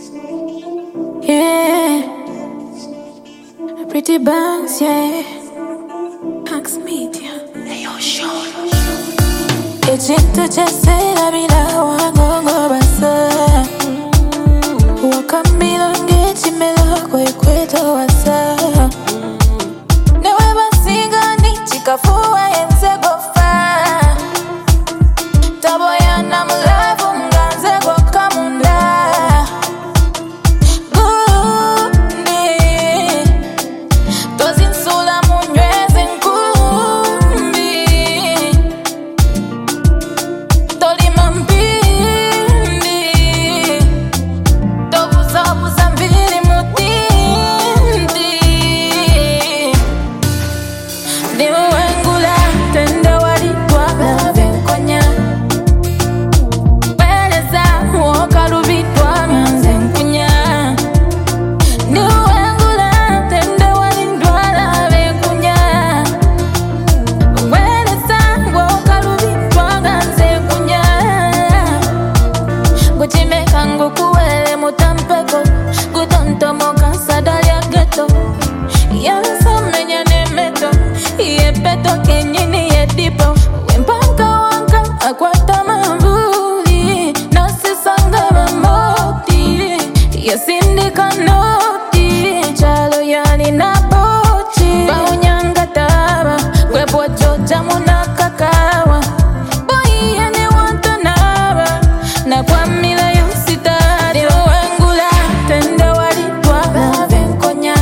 Yeah, pretty banks, yeah. Hacks Media. Ayo, Sean. Ejinto chesera bila wangongo basa. Wakambilo ngechi melo kwe kweto wasa. Newe basinga ni chikafuwa yenze gofa. Tabo ya namulavu nganze goka munda. Yepeto kenyini yedipo Wempanka wanka akwata mambuli Nasisanga mamoti Yesindika noti Chalo yani na pochi Baunyanga taba Kwepo chocha muna kakawa Boy yene wanta naba Na kwa mila yusitari Wengula tende walitwa La venkonya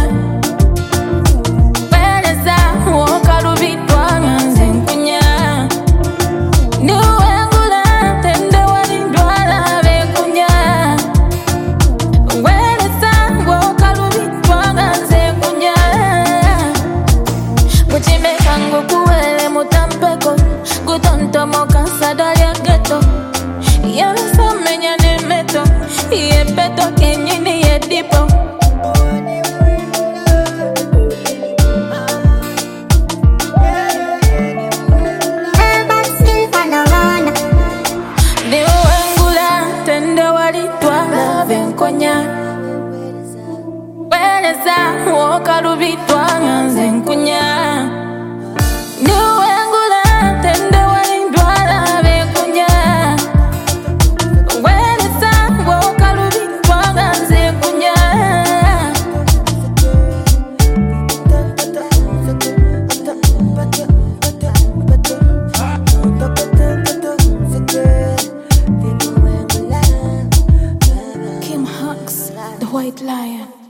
Yepeto kenyini yedipo Diwengula tende walitwa La venkonya Weneza wokalubitwa nganze nkunya The White Lion.